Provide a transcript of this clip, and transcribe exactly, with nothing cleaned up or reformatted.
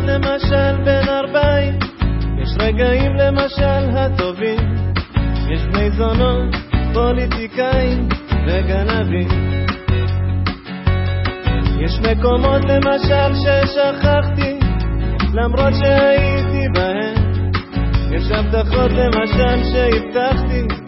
למשל בין ארבעים, יש רגעים למשל הטובים, יש בני זונות, פוליטיקאים וגנבים. יש מקומות למשל ששכחתי למרות שהייתי בהם, יש הבטחות למשל שהבטחתי